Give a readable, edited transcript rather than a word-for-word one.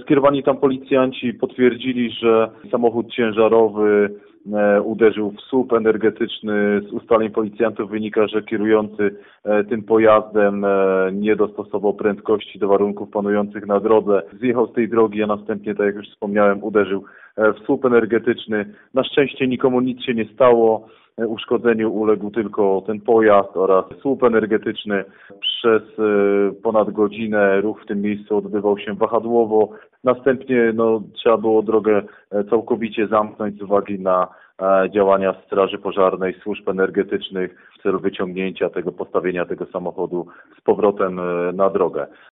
Skierowani tam policjanci potwierdzili, że samochód ciężarowy uderzył w słup energetyczny. Z ustaleń policjantów wynika, że kierujący tym pojazdem nie dostosował prędkości do warunków panujących na drodze. Zjechał z tej drogi, a następnie, tak jak już wspomniałem, uderzył w słup energetyczny. Na szczęście nikomu nic się nie stało. Uszkodzeniu uległ tylko ten pojazd oraz słup energetyczny. Przez ponad godzinę ruch w tym miejscu odbywał się wahadłowo. Następnie trzeba było drogę całkowicie zamknąć z uwagi na działania Straży Pożarnej, służb energetycznych w celu wyciągnięcia postawienia tego samochodu z powrotem na drogę.